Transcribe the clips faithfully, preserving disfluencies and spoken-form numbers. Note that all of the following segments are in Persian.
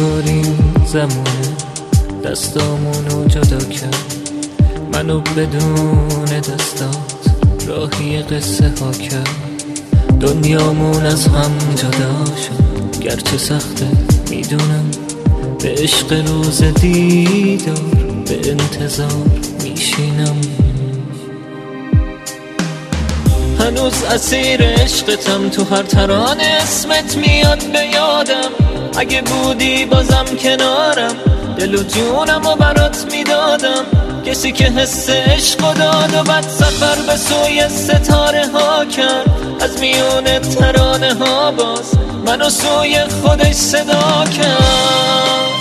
طوریم زمونه دستامونو جدا کرد، منو بدون دستات راهی قصه ها کرد. دنیامون از هم جدا شد گرچه سخته میدونم، به عشق روز دیدار به انتظار میشینم. هنوز اسیر عشقتم، تو هر ترانه اسمت میاد به یادم. اگه بودی بازم کنارم، دل و جونم و برات میدادم. کسی که حس عشق داد و بعد سفر به سوی ستاره ها کرد، از میون ترانه ها باز منو سوی خودش صدا کرد.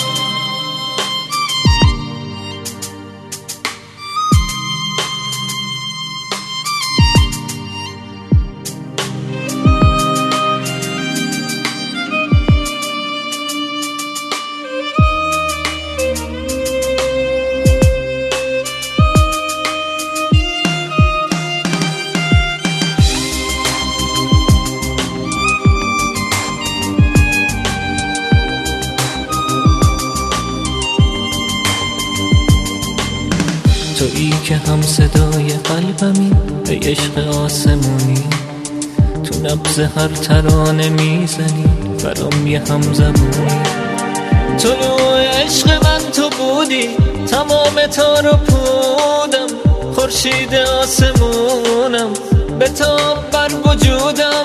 تویی که هم صدای قلبمی، به عشق آسمونی. تو نبض هر ترانه میزنی، برام یه هم زبونی. طلوع عشق من تو بودی، تمام تار و پودم. خورشید آسمونم، بتاب بر وجودم.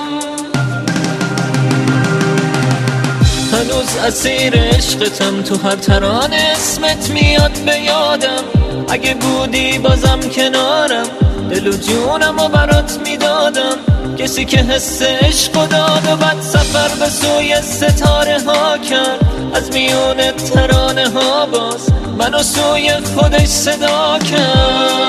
هنوز اسیر عشقتم، تو هر ترانه اسمت میاد به یادم. اگه بودی بازم کنارم، دل و جونم و برات میدادم. کسی که حس عشق داد و بعد سفر به سوی ستاره ها کرد، از میون ترانه ها باز منو سوی خودش صدا کرد.